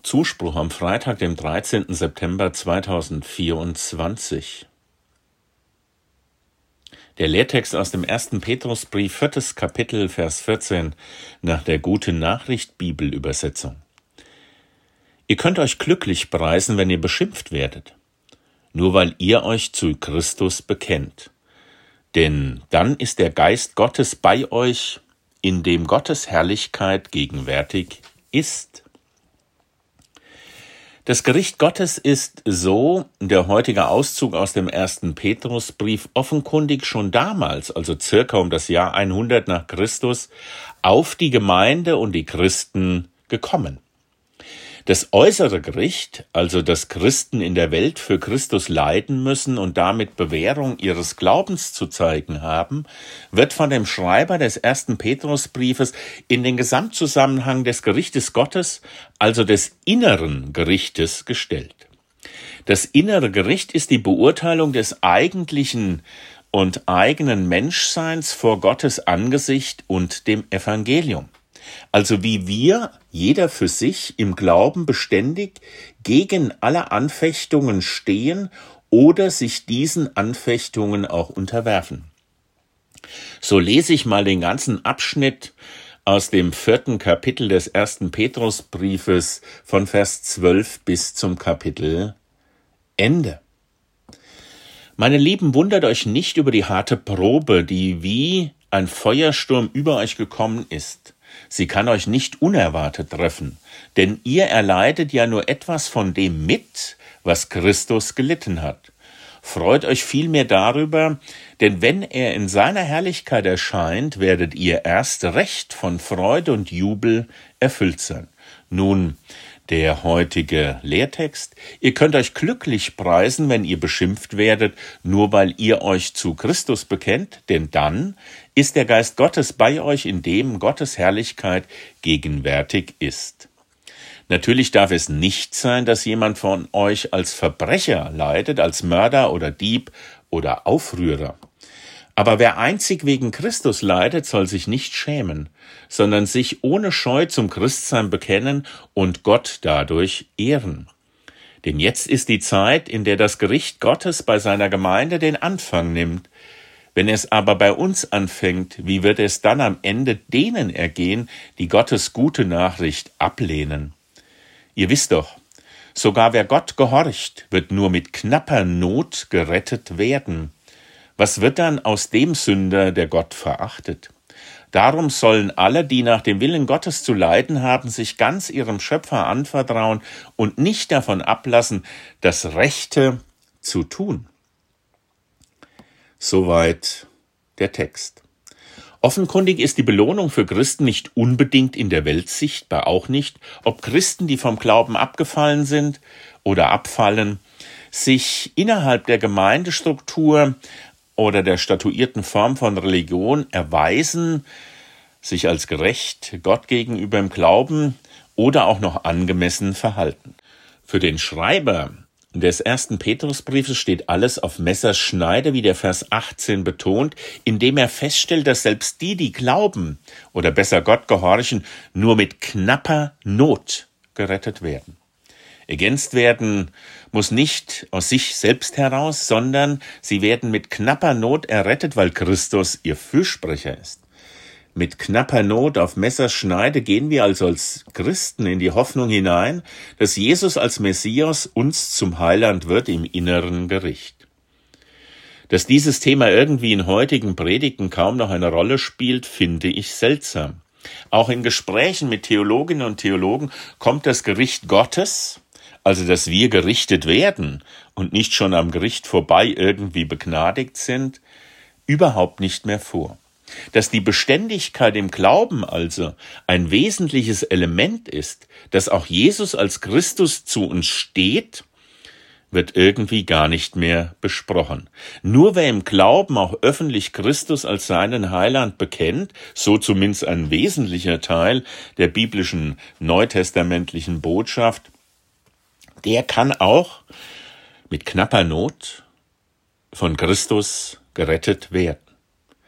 Zuspruch am Freitag, dem 13. September 2024. Der Lehrtext aus dem 1. Petrusbrief, 4. Kapitel, Vers 14, nach der Gute-Nachricht-Bibelübersetzung. Ihr könnt euch glücklich preisen, wenn ihr beschimpft werdet, nur weil ihr euch zu Christus bekennt. Denn dann ist der Geist Gottes bei euch, in dem Gottes Herrlichkeit gegenwärtig ist. Das Gericht Gottes ist, so der heutige Auszug aus dem 1. Petrusbrief, offenkundig schon damals, also circa um das Jahr 100 nach Christus, auf die Gemeinde und die Christen gekommen. Das äußere Gericht, also dass Christen in der Welt für Christus leiden müssen und damit Bewährung ihres Glaubens zu zeigen haben, wird von dem Schreiber des 1. Petrusbriefes in den Gesamtzusammenhang des Gerichtes Gottes, also des inneren Gerichtes, gestellt. Das innere Gericht ist die Beurteilung des eigentlichen und eigenen Menschseins vor Gottes Angesicht und dem Evangelium. Also wie wir, jeder für sich, im Glauben beständig gegen alle Anfechtungen stehen oder sich diesen Anfechtungen auch unterwerfen. So lese ich mal den ganzen Abschnitt aus dem 4. Kapitel des 1. Petrusbriefes von Vers 12 bis zum Kapitel Ende. Meine Lieben, wundert euch nicht über die harte Probe, die wie ein Feuersturm über euch gekommen ist. Sie kann euch nicht unerwartet treffen, denn ihr erleidet ja nur etwas von dem mit, was Christus gelitten hat. Freut euch vielmehr darüber, denn wenn er in seiner Herrlichkeit erscheint, werdet ihr erst recht von Freude und Jubel erfüllt sein. Nun, der heutige Lehrtext: Ihr könnt euch glücklich preisen, wenn ihr beschimpft werdet, nur weil ihr euch zu Christus bekennt, denn dann ist der Geist Gottes bei euch, in dem Gottes Herrlichkeit gegenwärtig ist. Natürlich darf es nicht sein, dass jemand von euch als Verbrecher leidet, als Mörder oder Dieb oder Aufrührer. Aber wer einzig wegen Christus leidet, soll sich nicht schämen, sondern sich ohne Scheu zum Christsein bekennen und Gott dadurch ehren. Denn jetzt ist die Zeit, in der das Gericht Gottes bei seiner Gemeinde den Anfang nimmt. Wenn es aber bei uns anfängt, wie wird es dann am Ende denen ergehen, die Gottes gute Nachricht ablehnen? Ihr wisst doch, sogar wer Gott gehorcht, wird nur mit knapper Not gerettet werden. Was wird dann aus dem Sünder, der Gott verachtet? Darum sollen alle, die nach dem Willen Gottes zu leiden haben, sich ganz ihrem Schöpfer anvertrauen und nicht davon ablassen, das Rechte zu tun. Soweit der Text. Offenkundig ist die Belohnung für Christen nicht unbedingt in der Welt sichtbar, auch nicht, ob Christen, die vom Glauben abgefallen sind oder abfallen, sich innerhalb der Gemeindestruktur oder der statuierten Form von Religion erweisen, sich als gerecht Gott gegenüber im Glauben oder auch noch angemessen verhalten. Für den Schreiber des 1. Petrusbriefes steht alles auf Messerschneide, wie der Vers 18 betont, indem er feststellt, dass selbst die glauben oder besser Gott gehorchen, nur mit knapper Not gerettet werden. Ergänzt werden muss nicht aus sich selbst heraus, sondern sie werden mit knapper Not errettet, weil Christus ihr Fürsprecher ist. Mit knapper Not auf Messerschneide gehen wir also als Christen in die Hoffnung hinein, dass Jesus als Messias uns zum Heiland wird im inneren Gericht. Dass dieses Thema irgendwie in heutigen Predigten kaum noch eine Rolle spielt, finde ich seltsam. Auch in Gesprächen mit Theologinnen und Theologen kommt das Gericht Gottes, also dass wir gerichtet werden und nicht schon am Gericht vorbei irgendwie begnadigt sind, überhaupt nicht mehr vor. Dass die Beständigkeit im Glauben also ein wesentliches Element ist, dass auch Jesus als Christus zu uns steht, wird irgendwie gar nicht mehr besprochen. Nur wer im Glauben auch öffentlich Christus als seinen Heiland bekennt, so zumindest ein wesentlicher Teil der biblischen neutestamentlichen Botschaft, der kann auch mit knapper Not von Christus gerettet werden.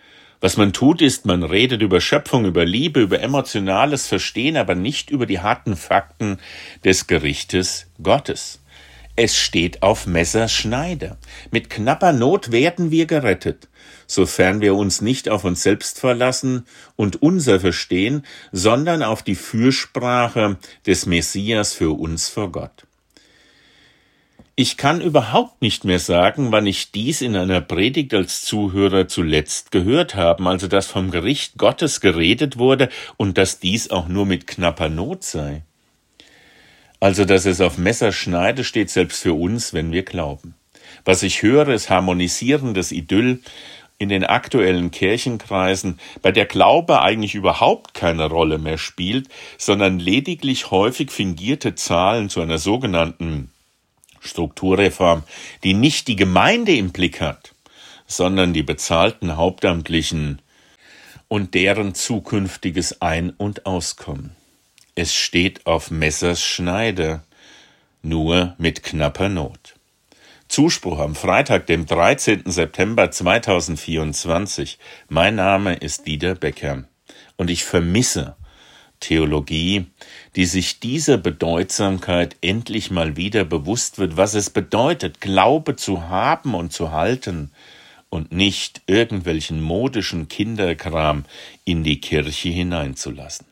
Was man tut, ist, man redet über Schöpfung, über Liebe, über emotionales Verstehen, aber nicht über die harten Fakten des Gerichtes Gottes. Es steht auf Messerschneide. Mit knapper Not werden wir gerettet, sofern wir uns nicht auf uns selbst verlassen und unser Verstehen, sondern auf die Fürsprache des Messias für uns vor Gott. Ich kann überhaupt nicht mehr sagen, wann ich dies in einer Predigt als Zuhörer zuletzt gehört habe, also dass vom Gericht Gottes geredet wurde und dass dies auch nur mit knapper Not sei. Also dass es auf Messerschneide steht, selbst für uns, wenn wir glauben. Was ich höre, ist harmonisierendes Idyll in den aktuellen Kirchenkreisen, bei der Glaube eigentlich überhaupt keine Rolle mehr spielt, sondern lediglich häufig fingierte Zahlen zu einer sogenannten Strukturreform, die nicht die Gemeinde im Blick hat, sondern die bezahlten Hauptamtlichen und deren zukünftiges Ein- und Auskommen. Es steht auf Messerschneide, nur mit knapper Not. Zuspruch am Freitag, dem 13. September 2024. Mein Name ist Dieter Becker und ich vermisse Theologie, die sich dieser Bedeutsamkeit endlich mal wieder bewusst wird, was es bedeutet, Glaube zu haben und zu halten und nicht irgendwelchen modischen Kinderkram in die Kirche hineinzulassen.